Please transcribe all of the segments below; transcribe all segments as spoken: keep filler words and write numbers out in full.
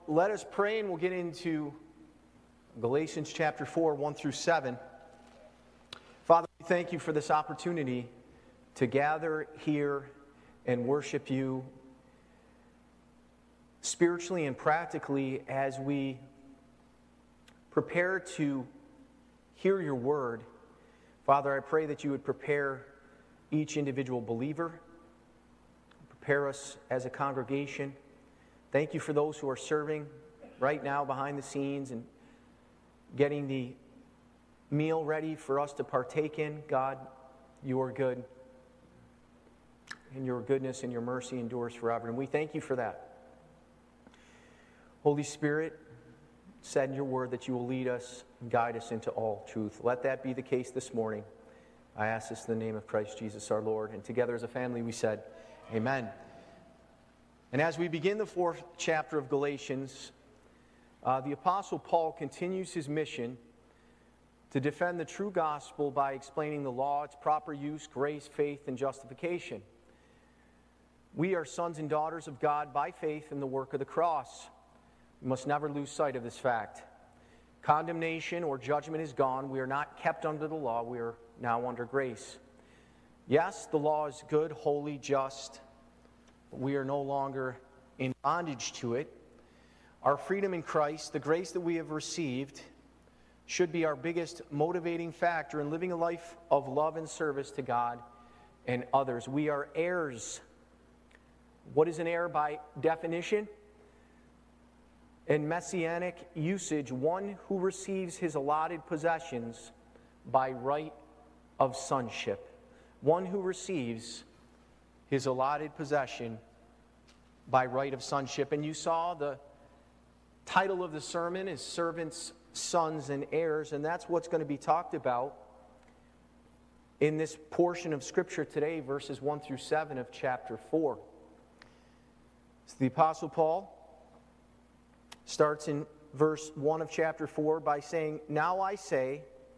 let us pray and we'll get into Galatians chapter four, one through seven. Father, we thank you for this opportunity to gather here and worship you spiritually and practically as we prepare to hear your word. Father, I pray that you would prepare each individual believer, prepare us as a congregation. Thank you for those who are serving right now behind the scenes and getting the meal ready for us to partake in. God, you are good, and your goodness and your mercy endures forever, and we thank you for that. Holy Spirit, said in your word that you will lead us and guide us into all truth. Let that be the case this morning. I ask this in the name of Christ Jesus our Lord, and together as a family we said, amen. And as we begin the fourth chapter of Galatians, uh, the Apostle Paul continues his mission to defend the true gospel by explaining the law, its proper use, grace, faith, and justification. We are sons and daughters of God by faith in the work of the cross. We must never lose sight of this fact. Condemnation or judgment is gone. We are not kept under the law. We are now under grace. Yes, the law is good, holy, just. We are no longer in bondage to it. Our freedom in Christ, the grace that we have received, should be our biggest motivating factor in living a life of love and service to God and others. We are heirs. What is an heir by definition? In messianic usage, one who receives his allotted possessions by right of sonship. One who receives his allotted possession by right of sonship. And you saw the title of the sermon is Servants, Sons, and Heirs, and that's what's going to be talked about in this portion of Scripture today, verses one through seven of chapter four. So the Apostle Paul starts in verse one of chapter four by saying, "Now I say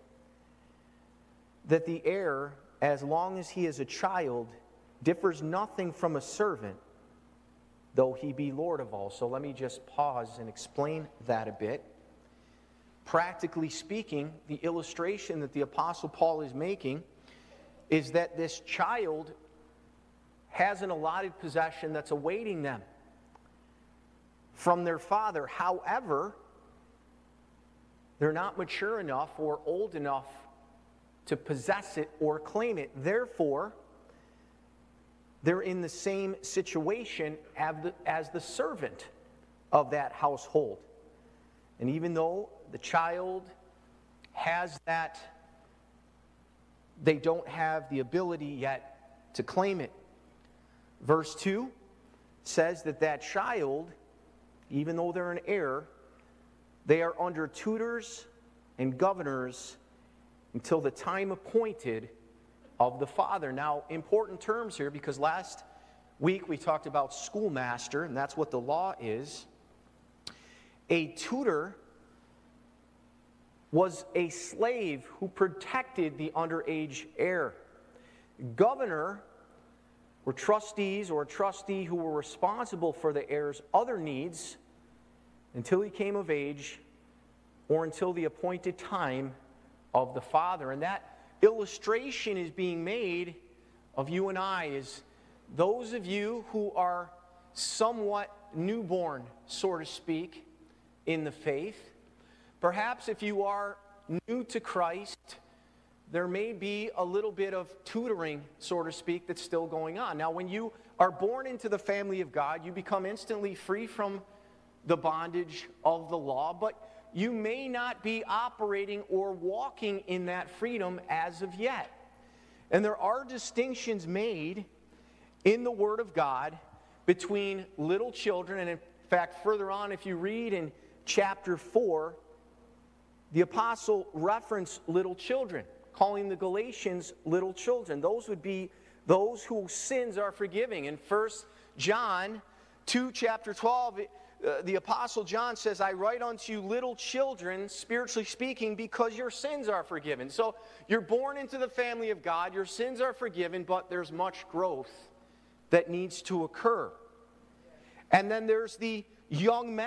that the heir, as long as he is a child, differs nothing from a servant, though he be Lord of all." So let me just pause and explain that a bit. Practically speaking, the illustration that the Apostle Paul is making is that this child has an allotted possession that's awaiting them from their father. However, they're not mature enough or old enough to possess it or claim it. Therefore, they're in the same situation as the, as the servant of that household. And even though the child has that, they don't have the ability yet to claim it. Verse two says that that child, even though they're an heir, they are under tutors and governors until the time appointed of the father. Now, important terms here, because last week we talked about schoolmaster, and that's what the law is. A tutor was a slave who protected the underage heir. Governor were trustees or a trustee who were responsible for the heir's other needs until he came of age or until the appointed time of the father. And that illustration is being made of you and I, is those of you who are somewhat newborn, so to speak, in the faith. Perhaps if you are new to Christ, there may be a little bit of tutoring, so to speak, that's still going on. Now, when you are born into the family of God, you become instantly free from the bondage of the law, but you may not be operating or walking in that freedom as of yet. And there are distinctions made in the Word of God between little children, and in fact, further on, if you read in chapter four, the apostle referenced little children, calling the Galatians little children. Those would be those whose sins are forgiving. In First John two, chapter twelve, uh, the apostle John says, "I write unto you little children, spiritually speaking, because your sins are forgiven." So you're born into the family of God, your sins are forgiven, but there's much growth that needs to occur. And then there's the young men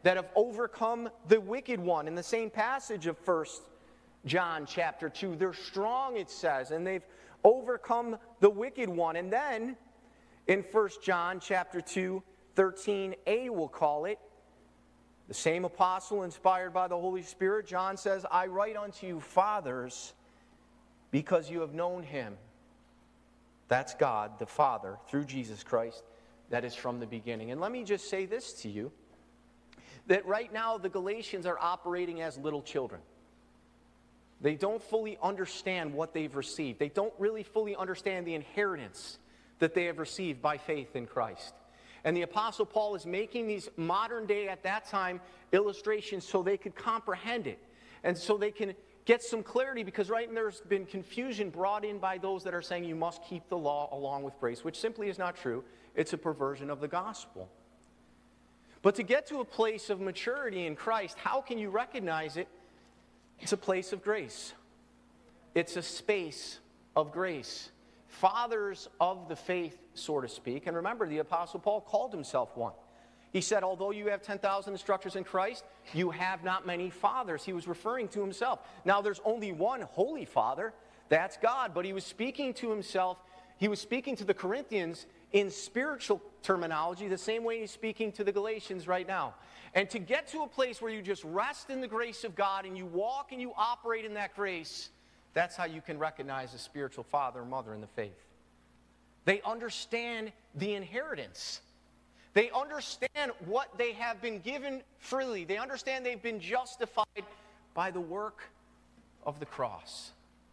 that have overcome the wicked one. In the same passage of First John chapter two, they're strong, it says, and they've overcome the wicked one. And then in First John chapter two, thirteen a, we'll call it, the same apostle inspired by the Holy Spirit, John says, I write unto you, fathers, because you have known him. That's God, the Father, through Jesus Christ, that is from the beginning. And let me just say this to you, that right now the Galatians are operating as little children. They don't fully understand what they've received. They don't really fully understand the inheritance that they have received by faith in Christ. And the Apostle Paul is making these modern day, at that time, illustrations so they could comprehend it. And so they can get some clarity, because right now there's been confusion brought in by those that are saying you must keep the law along with grace, which simply is not true. It's a perversion of the gospel. But to get to a place of maturity in Christ, how can you recognize it? It's a place of grace. It's a space of grace. Fathers of the faith, so to speak. And remember, the Apostle Paul called himself one. He said, although you have ten thousand instructors in Christ, you have not many fathers. He was referring to himself. Now, there's only one Holy Father. That's God. But he was speaking to himself. He was speaking to the Corinthians in spiritual terminology, the same way he's speaking to the Galatians right now. And to get to a place where you just rest in the grace of God and you walk and you operate in that grace, that's how you can recognize a spiritual father or mother in the faith. They understand the inheritance. They understand what they have been given freely. They understand they've been justified by the work of the cross.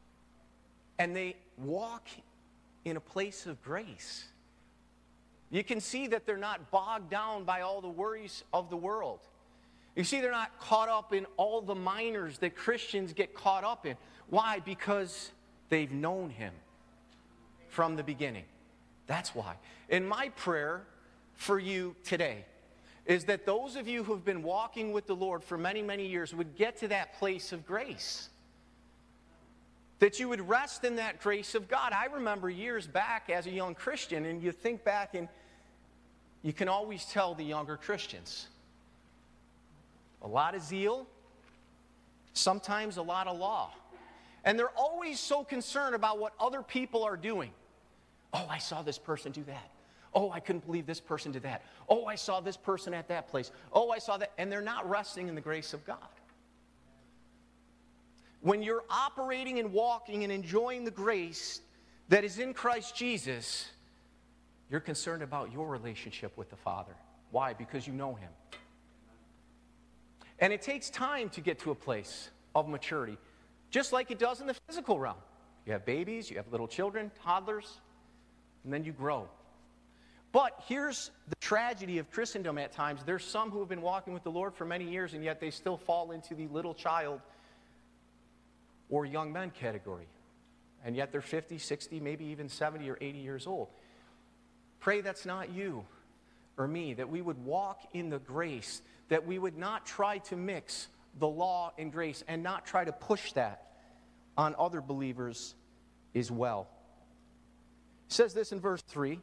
And they walk in a place of grace. You can see that they're not bogged down by all the worries of the world. You see, they're not caught up in all the minors that Christians get caught up in. Why? Because they've known him from the beginning. That's why. And my prayer for you today is that those of you who have been walking with the Lord for many, many years would get to that place of grace. That you would rest in that grace of God. I remember years back as a young Christian, and you think back and you can always tell the younger Christians. A lot of zeal, sometimes a lot of law. And they're always so concerned about what other people are doing. Oh, I saw this person do that. Oh, I couldn't believe this person did that. Oh, I saw this person at that place. Oh, I saw that. And they're not resting in the grace of God. When you're operating and walking and enjoying the grace that is in Christ Jesus, you're concerned about your relationship with the Father. Why? Because you know him. And it takes time to get to a place of maturity, just like it does in the physical realm. You have babies, you have little children, toddlers, and then you grow. But here's the tragedy of Christendom at times. There's some who have been walking with the Lord for many years, and yet they still fall into the little child or young men category. And yet they're fifty, sixty, maybe even seventy or eighty years old. Pray that's not you or me, that we would walk in the grace, that we would not try to mix the law and grace and not try to push that on other believers as well. It says this in verse three.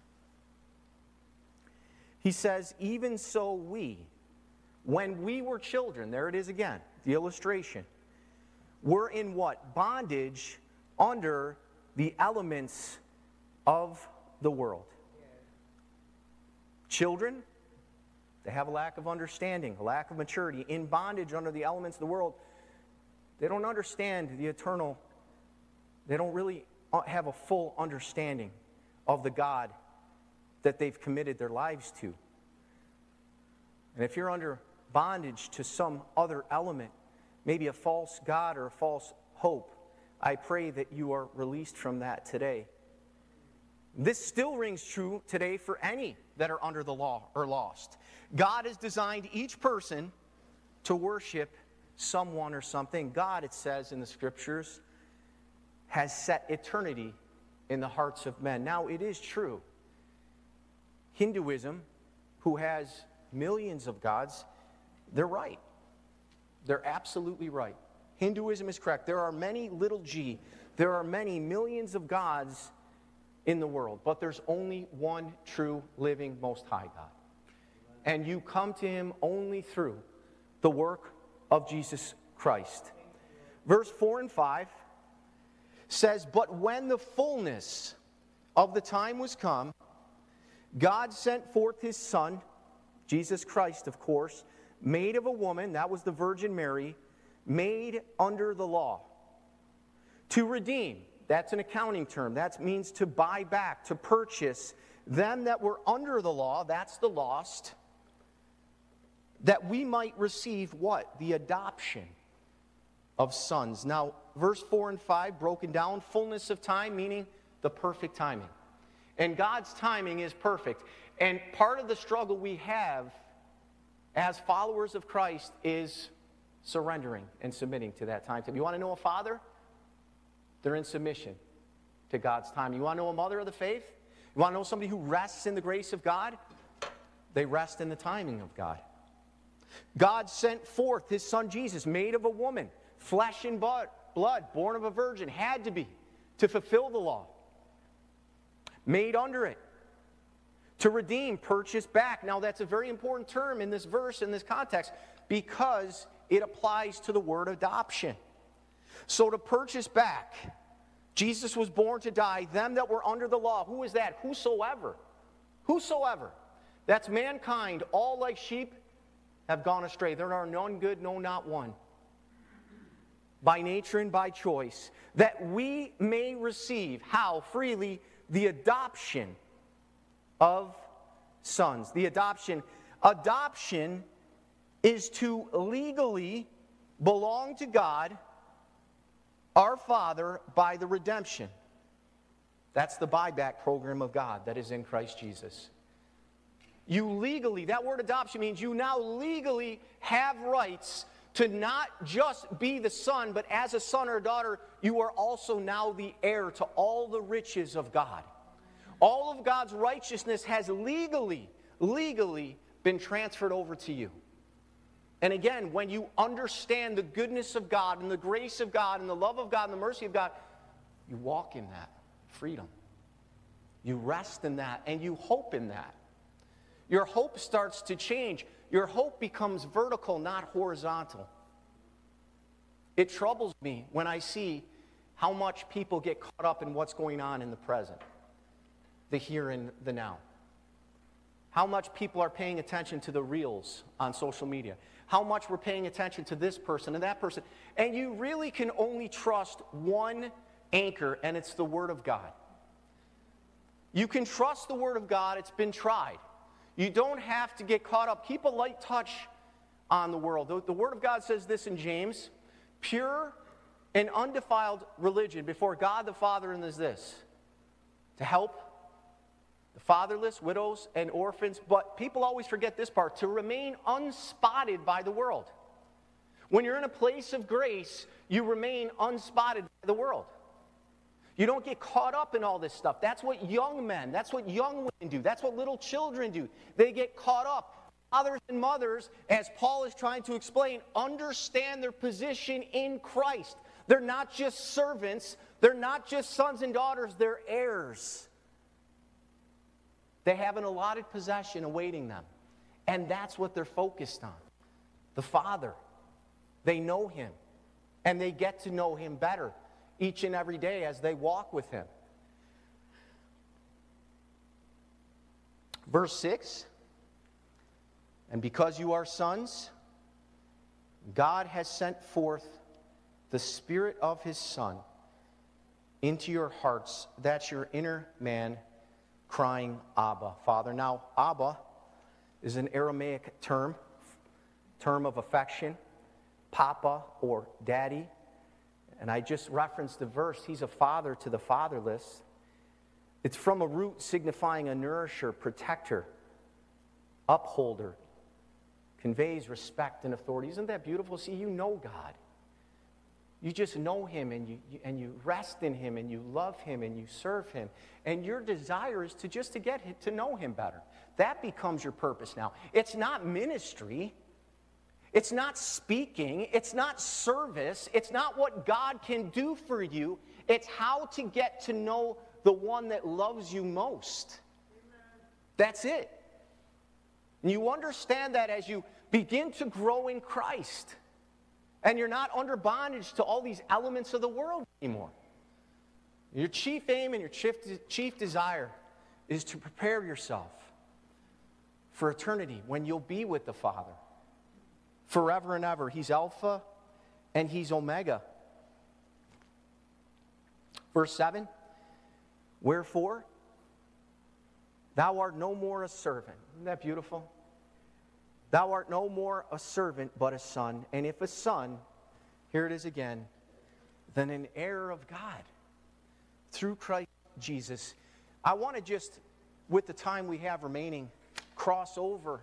He says, even so we, when we were children, there it is again, the illustration, were in what? Bondage under the elements of the world. Children, they have a lack of understanding, a lack of maturity, in bondage under the elements of the world. They don't understand the eternal, they don't really have a full understanding of the God that they've committed their lives to. And if you're under bondage to some other element, maybe a false god or a false hope, I pray that you are released from that today. This still rings true today for any that are under the law or lost. God has designed each person to worship someone or something. God, it says in the scriptures, has set eternity in the hearts of men. Now, it is true. Hinduism, who has millions of gods, they're right. They're absolutely right. Hinduism is correct. There are many little g. There are many millions of gods in the world, but there's only one true, living, most high God. and you come to him only through the work of Jesus Christ. Verse four and five says, "But when the fullness of the time was come, God sent forth his Son," Jesus Christ, of course, "made of a woman," that was the Virgin Mary, "made under the law, to redeem," that's an accounting term, that means to buy back, to purchase, "them that were under the law," that's the lost, "that we might receive" what? The adoption of sons. Now, verse four and five broken down, fullness of time, meaning the perfect timing. And God's timing is perfect. And part of the struggle we have as followers of Christ is surrendering and submitting to that time. You want to know a father? They're in submission to God's time. You want to know a mother of the faith? You want to know somebody who rests in the grace of God? They rest in the timing of God. God sent forth his Son Jesus, made of a woman, flesh and blood, born of a virgin, had to be, to fulfill the law. Made under it, to redeem, purchase back. Now that's a very important term in this verse, in this context, because it applies to the word adoption. So to purchase back, Jesus was born to die, them that were under the law. Who is that? Whosoever. Whosoever. That's mankind, all like sheep have gone astray. There are none good, no, not one. By nature and by choice, that we may receive, how? Freely, the adoption of sons. The adoption. Adoption is to legally belong to God, our Father, by the redemption. That's the buyback program of God that is in Christ Jesus. You legally, that word adoption means you now legally have rights to not just be the son, but as a son or a daughter, you are also now the heir to all the riches of God. All of God's righteousness has legally, legally been transferred over to you. And again, when you understand the goodness of God and the grace of God and the love of God and the mercy of God, you walk in that freedom. You rest in that and you hope in that. Your hope starts to change. Your hope becomes vertical, not horizontal. It troubles me when I see how much people get caught up in what's going on in the present, the here and the now. How much people are paying attention to the reels on social media. How much we're paying attention to this person and that person. And you really can only trust one anchor, and it's the Word of God. You can trust the Word of God. It's been tried. You don't have to get caught up. Keep a light touch on the world. The, the Word of God says this in James: pure and undefiled religion before God the Father is this, to help the fatherless, widows, and orphans. But people always forget this part: to remain unspotted by the world. When you're in a place of grace, you remain unspotted by the world. You don't get caught up in all this stuff. That's what young men, that's what young women do. That's what little children do. They get caught up. Fathers and mothers, as Paul is trying to explain, understand their position in Christ. They're not just servants. They're not just sons and daughters. They're heirs. They have an allotted possession awaiting them. And that's what they're focused on. The Father. They know Him. And they get to know Him better each and every day as they walk with Him. Verse six, and because you are sons, God has sent forth the Spirit of His Son into your hearts. That's your inner man crying, Abba, Father. Now, Abba is an Aramaic term, term of affection, Papa or Daddy. And I just referenced the verse, He's a father to the fatherless. It's from a root signifying a nourisher, protector, upholder, conveys respect and authority. Isn't that beautiful? See, you know God. You just know Him, and you, you and you rest in Him, and you love Him, and you serve Him. And your desire is to just to get to know Him better. That becomes your purpose now. It's not ministry. It's not speaking. It's not service. It's not what God can do for you. It's how to get to know the one that loves you most. Amen. That's it. And you understand that as you begin to grow in Christ. And you're not under bondage to all these elements of the world anymore. Your chief aim and your chief, chief desire is to prepare yourself for eternity when you'll be with the Father. Forever and ever. He's Alpha and He's Omega. Verse seven. Wherefore, thou art no more a servant. Isn't that beautiful? Thou art no more a servant, but a son. And if a son, here it is again, then an heir of God through Christ Jesus. I want to just, with the time we have remaining, cross over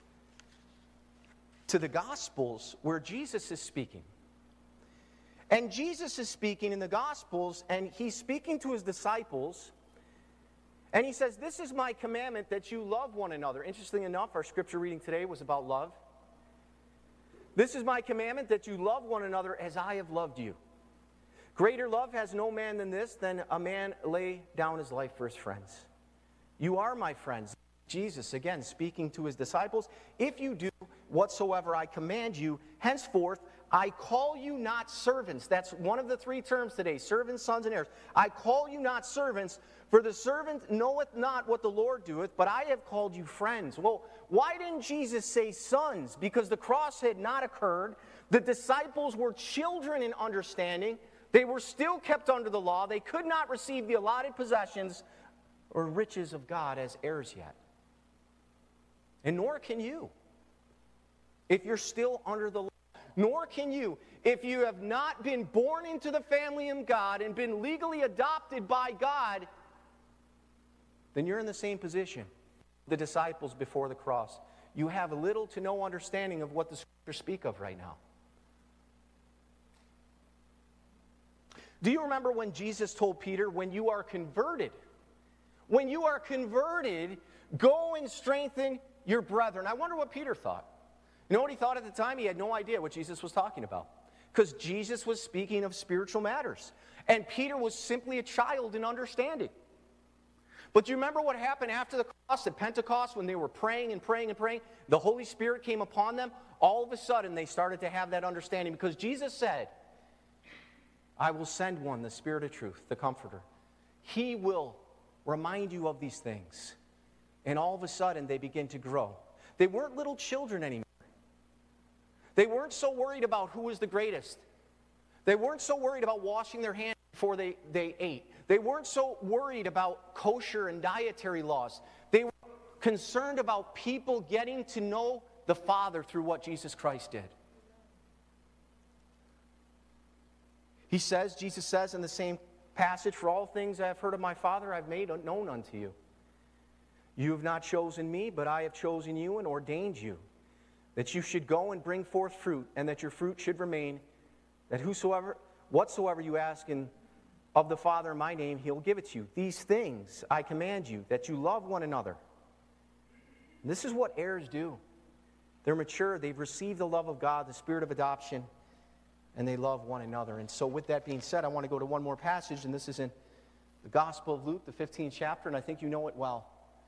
to the Gospels where Jesus is speaking. And Jesus is speaking in the Gospels, and He's speaking to His disciples. And He says, this is my commandment, that you love one another. Interestingly enough, our scripture reading today was about love. This is my commandment, that you love one another as I have loved you. Greater love has no man than this, than a man lay down his life for his friends. You are my friends. Jesus, again, speaking to His disciples, if you do whatsoever I command you, henceforth I call you not servants. That's one of the three terms today, servants, sons, and heirs. I call you not servants, for the servant knoweth not what the Lord doeth, but I have called you friends. Well, why didn't Jesus say sons? Because the cross had not occurred. The disciples were children in understanding. They were still kept under the law. They could not receive the allotted possessions or riches of God as heirs yet. And nor can you, if you're still under the law. Nor can you, if you have not been born into the family of God and been legally adopted by God, then you're in the same position the disciples before the cross. You have little to no understanding of what the Scriptures speak of right now. Do you remember when Jesus told Peter, when you are converted, when you are converted, go and strengthen your brethren? I wonder what Peter thought. You know what he thought at the time? He had no idea what Jesus was talking about. Because Jesus was speaking of spiritual matters. And Peter was simply a child in understanding. But do you remember what happened after the cross at Pentecost when they were praying and praying and praying? The Holy Spirit came upon them. All of a sudden they started to have that understanding because Jesus said, I will send one, the Spirit of truth, the Comforter. He will remind you of these things. And all of a sudden they begin to grow. They weren't little children anymore. They weren't so worried about who was the greatest. They weren't so worried about washing their hands before they, they ate. They weren't so worried about kosher and dietary laws. They were concerned about people getting to know the Father through what Jesus Christ did. He says, Jesus says in the same passage, for all things I have heard of my Father, I've made known unto you. You have not chosen me, but I have chosen you and ordained you, that you should go and bring forth fruit, and that your fruit should remain, that whosoever, whatsoever you ask in, of the Father in my name, He'll give it to you. These things I command you, that you love one another. And this is what heirs do. They're mature. They've received the love of God, the Spirit of adoption, and they love one another. And so with that being said, I want to go to one more passage, and this is in the Gospel of Luke, the fifteenth chapter, and I think you know it well.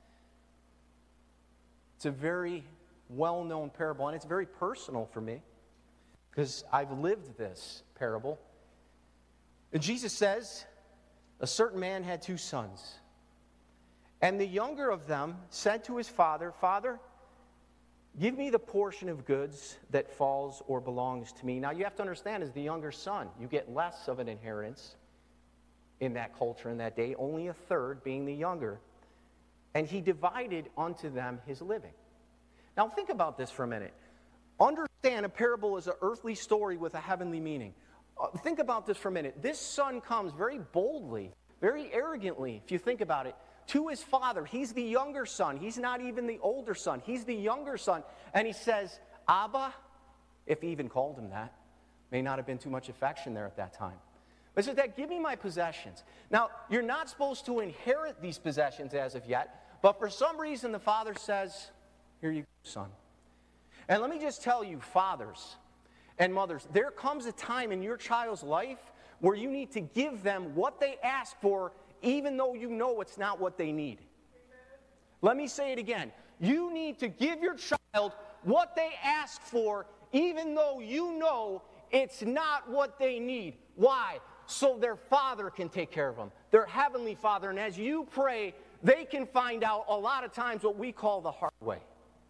It's a very well-known parable, and it's very personal for me because I've lived this parable. And Jesus says, a certain man had two sons, and the younger of them said to his father, Father, give me the portion of goods that falls or belongs to me. Now you have to understand, as the younger son, you get less of an inheritance in that culture in that day, only a third being the younger. And he divided unto them his living. Now think about this for a minute. Understand a parable is an earthly story with a heavenly meaning. Uh, think about this for a minute. This son comes very boldly, very arrogantly, if you think about it, to his father. He's the younger son. He's not even the older son. He's the younger son. And he says, Abba, if he even called him that. May not have been too much affection there at that time. But he says, Dad, give me my possessions. Now, you're not supposed to inherit these possessions as of yet. But for some reason, the father says, here you go, son. And let me just tell you, fathers and mothers, there comes a time in your child's life where you need to give them what they ask for, even though you know it's not what they need. Let me say it again. You need to give your child what they ask for, even though you know it's not what they need. Why? So their Father can take care of them, their Heavenly Father. And as you pray, they can find out a lot of times what we call the hard way.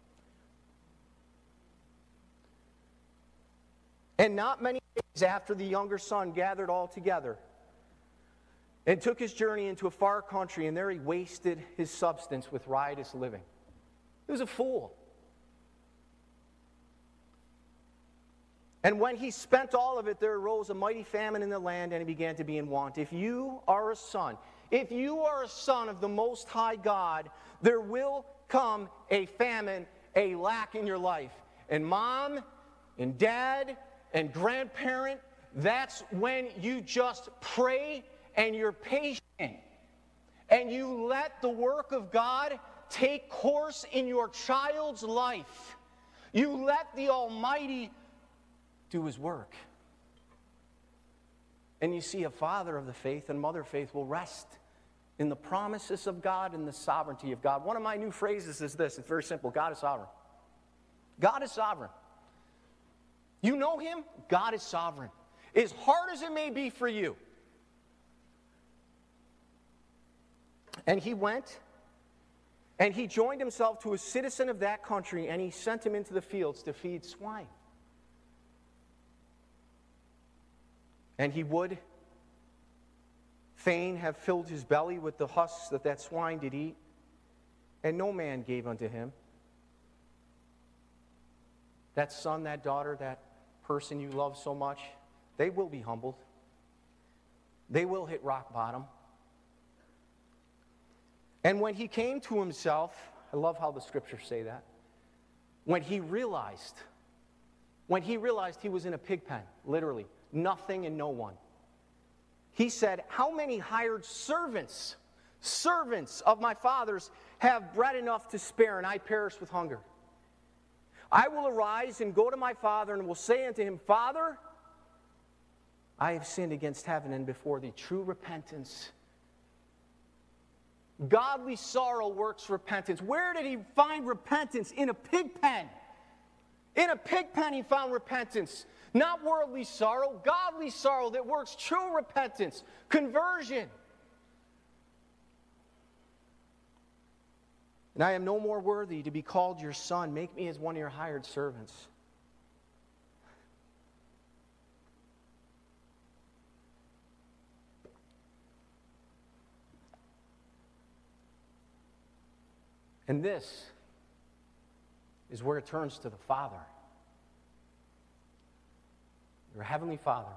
And not many days after the younger son gathered all together and took his journey into a far country, and there he wasted his substance with riotous living. He was a fool. And when he spent all of it, there arose a mighty famine in the land, and he began to be in want. If you are a son, if you are a son of the Most High God, there will come a famine, a lack in your life. And mom and dad and grandparent, that's when you just pray and you're patient. And you let the work of God take course in your child's life. You let the Almighty do His work. And you see, a father of the faith and mother of faith will rest in the promises of God and the sovereignty of God. One of my new phrases is this. It's very simple. God is sovereign. God is sovereign. You know Him? God is sovereign. As hard as it may be for you. And he went, and he joined himself to a citizen of that country, and he sent him into the fields to feed swine. And he would fain have filled his belly with the husks that that swine did eat, and no man gave unto him. That son, that daughter, that person you love so much, they will be humbled. They will hit rock bottom. And when he came to himself, I love how the scriptures say that, when he realized, when he realized he was in a pig pen, literally, nothing and no one, he said, how many hired servants, servants of my father's have bread enough to spare, and I perish with hunger? I will arise and go to my father, and will say unto him, Father, I have sinned against heaven and before thee. True repentance. Godly sorrow works repentance. Where did he find repentance? In a pig pen. In a pig pen he found repentance. Not worldly sorrow, godly sorrow that works true repentance, conversion. And I am no more worthy to be called your son. Make me as one of your hired servants. And this is where it turns to the Father. Your Heavenly Father.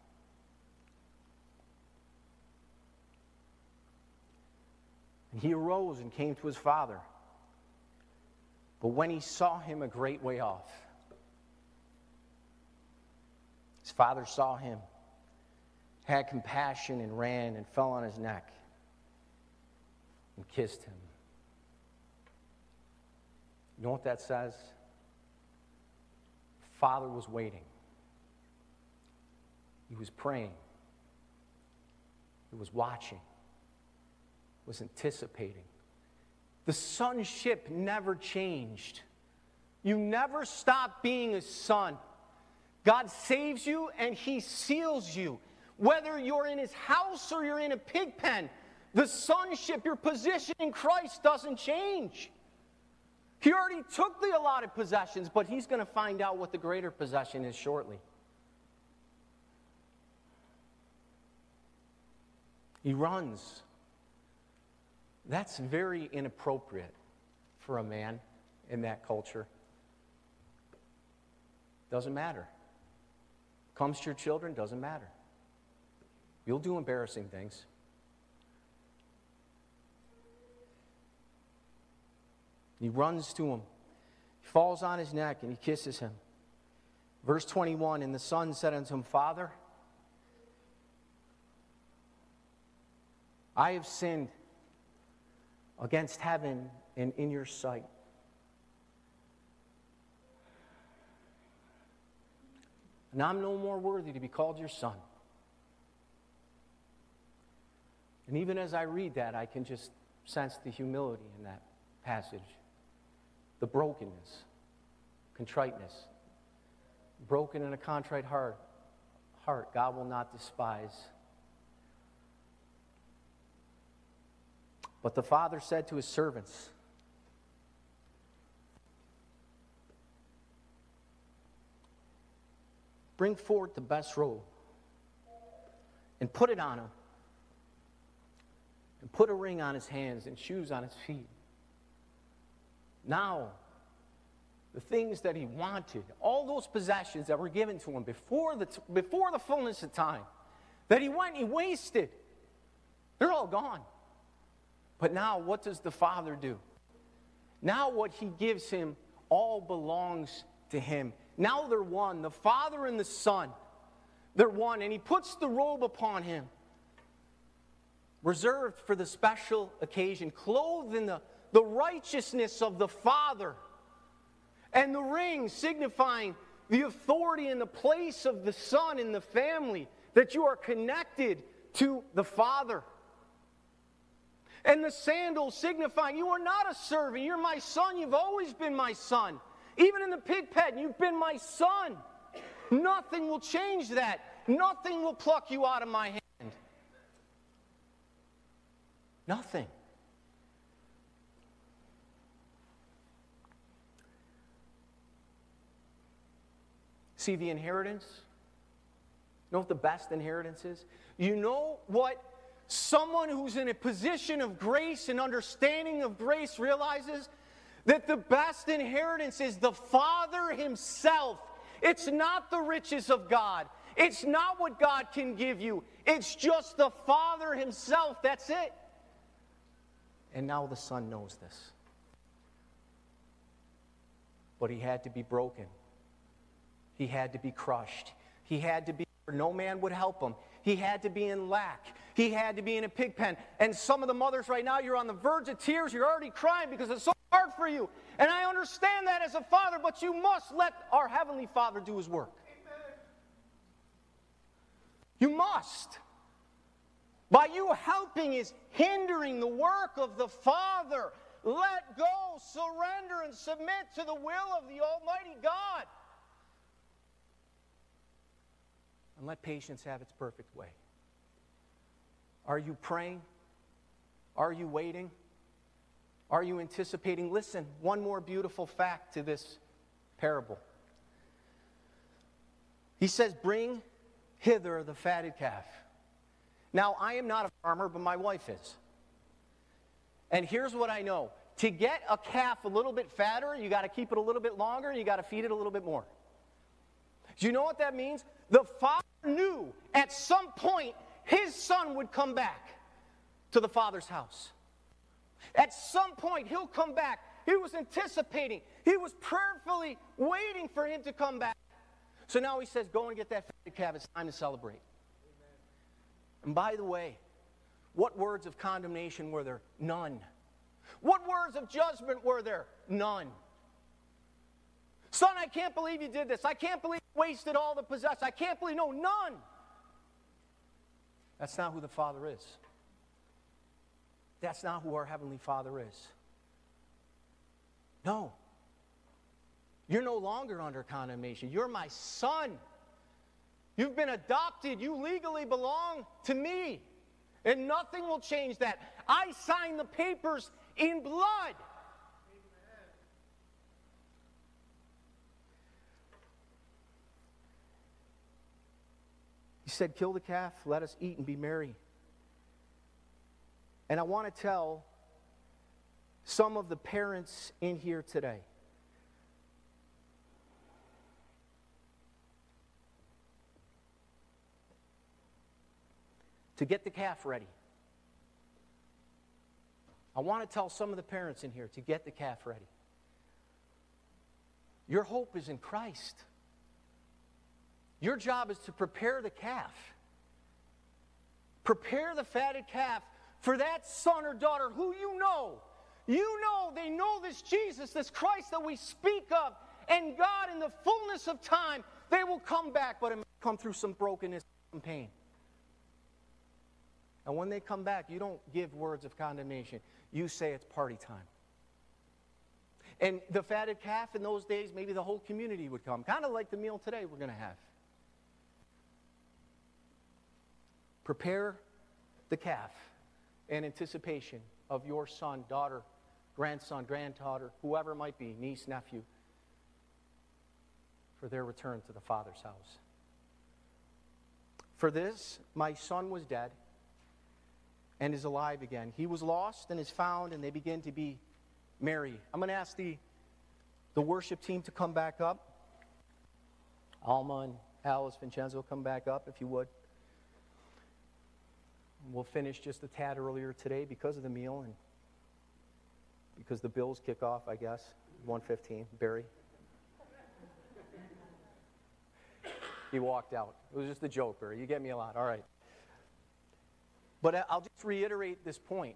And he arose and came to his father. But when he saw him a great way off, his father saw him, had compassion, and ran and fell on his neck and kissed him. You know what that says? Father was waiting. He was praying. He was watching. He was anticipating. The sonship never changed. You never stop being a son. God saves you and He seals you. Whether you're in His house or you're in a pig pen, the sonship, your position in Christ doesn't change. He already took the allotted possessions, but He's going to find out what the greater possession is shortly. He runs. That's very inappropriate for a man in that culture. Doesn't matter. Comes to your children, doesn't matter. You'll do embarrassing things. He runs to him. He falls on his neck and he kisses him. Verse twenty-one, and the son said unto him, Father, I have sinned against heaven and in your sight. And I'm no more worthy to be called your son. And even as I read that, I can just sense the humility in that passage. the brokenness, contriteness. Broken and a contrite heart, heart God will not despise. But the father said to his servants, bring forth the best robe and put it on him, and put a ring on his hands and shoes on his feet. Now, the things that he wanted, all those possessions that were given to him before the, before the fullness of time, that he went and he wasted, they're all gone. But now, what does the Father do? Now what he gives him all belongs to him. Now they're one, the Father and the Son. They're one, and he puts the robe upon him, reserved for the special occasion, clothed in the, the righteousness of the Father, and the ring signifying the authority and the place of the Son in the family, that you are connected to the Father. And the sandals signifying you are not a servant, you're my son, you've always been my son. Even in the pig pen, you've been my son. Nothing will change that. Nothing will pluck you out of my hand. Nothing. See the inheritance? You know what the best inheritance is? You know what someone who's in a position of grace and understanding of grace realizes? That the best inheritance is the Father himself. It's not the riches of God. It's not what God can give you. It's just the Father himself. That's it. And now the Son knows this. But he had to be broken. He had to be crushed. He had to be where no man would help him. He had to be in lack. He had to be in a pig pen. And some of the mothers right now, you're on the verge of tears. You're already crying because it's so hard for you. And I understand that as a father, but you must let our Heavenly Father do his work. Amen. You must. By you helping is hindering the work of the Father. Let go, surrender, and submit to the will of the Almighty God. And let patience have its perfect way. Are you praying? Are you waiting? Are you anticipating? Listen, one more beautiful fact to this parable. He says, bring hither the fatted calf. Now, I am not a farmer, but my wife is. And here's what I know. To get a calf a little bit fatter, you got to keep it a little bit longer, and you got to feed it a little bit more. Do you know what that means? The Father knew at some point his son would come back to the Father's house. At some point, he'll come back. He was anticipating. He was prayerfully waiting for him to come back. So now he says, go and get that fatted calf. It's time to celebrate. Amen. And by the way, what words of condemnation were there? None. What words of judgment were there? None. Son, I can't believe you did this. I can't believe you wasted all the possessions. I can't believe, no, none. That's not who the Father is. That's not who our Heavenly Father is. No. You're no longer under condemnation. You're my son. You've been adopted. You legally belong to me. And nothing will change that. I signed the papers in blood. He said, kill the calf, let us eat and be merry. And I want to tell some of the parents in here today. To get the calf ready. I want to tell some of the parents in here to get the calf ready. Your hope is in Christ. Your job is to prepare the calf. Prepare the fatted calf for that son or daughter who you know. You know they know this Jesus, this Christ that we speak of. And God, in the fullness of time, they will come back, but it may come through some brokenness and pain. And when they come back, you don't give words of condemnation. You say it's party time. And the fatted calf in those days, maybe the whole community would come, kind of like the meal today we're going to have. Prepare the calf in anticipation of your son, daughter, grandson, granddaughter, whoever it might be, niece, nephew, for their return to the Father's house. For this, my son was dead and is alive again. He was lost and is found, and they begin to be merry. I'm going to ask the, the worship team to come back up. Alma and Alice Vincenzo, come back up if you would. We'll finish just a tad earlier today because of the meal and because the Bills kick off, I guess, one fifteen. Barry. He walked out. It was just a joke, Barry. You get me a lot. All right. But I'll just reiterate this point.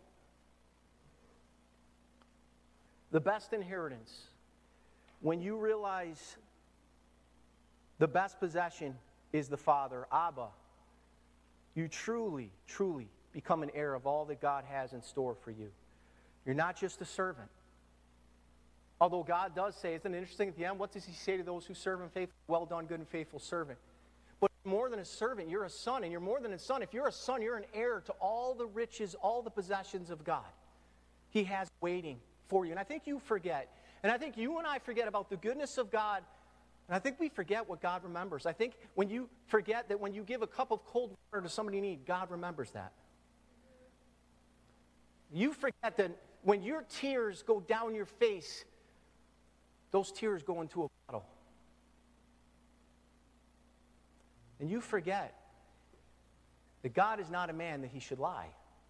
The best inheritance, when you realize the best possession is the Father, Abba, you truly, truly become an heir of all that God has in store for you. You're not just a servant. Although God does say, isn't it interesting at the end, what does he say to those who serve him faithfully? Well done, good and faithful servant. But more than a servant, you're a son, and you're more than a son. If you're a son, you're an heir to all the riches, all the possessions of God. He has waiting for you. And I think you forget, and I think you and I forget about the goodness of God. And I think we forget what God remembers. I think when you forget that when you give a cup of cold water to somebody in need, God remembers that. You forget that when your tears go down your face, those tears go into a bottle. And you forget that God is not a man that he should lie.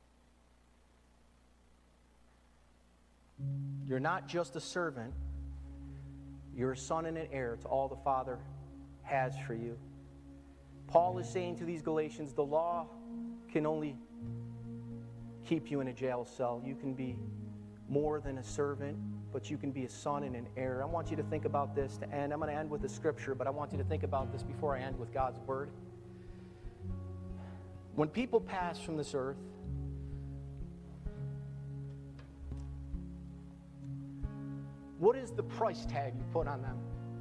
You're not just a servant. You're a son and an heir to all the Father has for you. Paul is saying to these Galatians, the law can only keep you in a jail cell. You can be more than a servant, but you can be a son and an heir. I want you to think about this to end. I'm going to end with the scripture, but I want you to think about this before I end with God's word. When people pass from this earth, what is the price tag you put on them?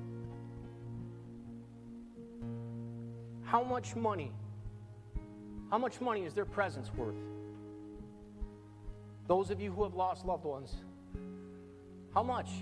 How much money? How much money is their presence worth? Those of you who have lost loved ones, how much?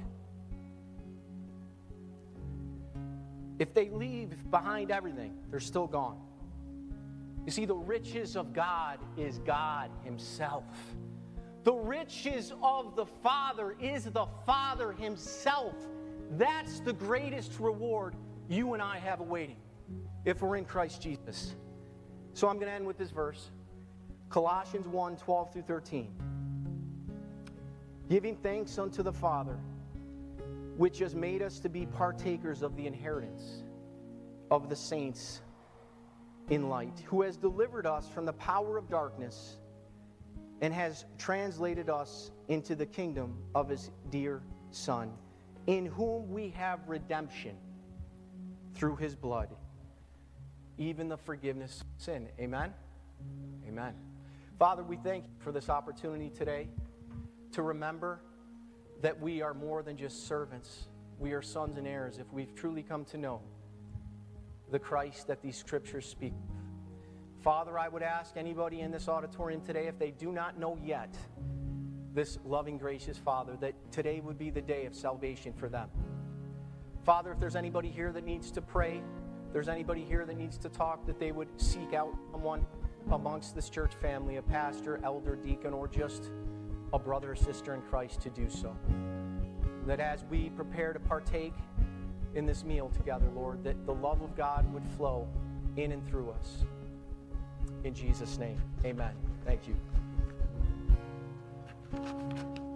If they leave behind everything, they're still gone. You see, the riches of God is God himself. The riches of the Father is the Father himself. That's the greatest reward you and I have awaiting if we're in Christ Jesus. So I'm going to end with this verse. Colossians one, twelve through thirteen. Giving thanks unto the Father, which has made us to be partakers of the inheritance of the saints in light, who has delivered us from the power of darkness and has translated us into the kingdom of his dear Son, in whom we have redemption through his blood, even the forgiveness of sin. Amen? Amen. Father, we thank you for this opportunity today to remember that we are more than just servants. We are sons and heirs if we've truly come to know the Christ that these scriptures speak of. Father, I would ask anybody in this auditorium today, if they do not know yet this loving, gracious Father, that today would be the day of salvation for them. Father, if there's anybody here that needs to pray, if there's anybody here that needs to talk, that they would seek out someone amongst this church family, a pastor, elder, deacon, or just a brother or sister in Christ to do so. That as we prepare to partake in this meal together, Lord, that the love of God would flow in and through us. In Jesus' name, amen. Thank you.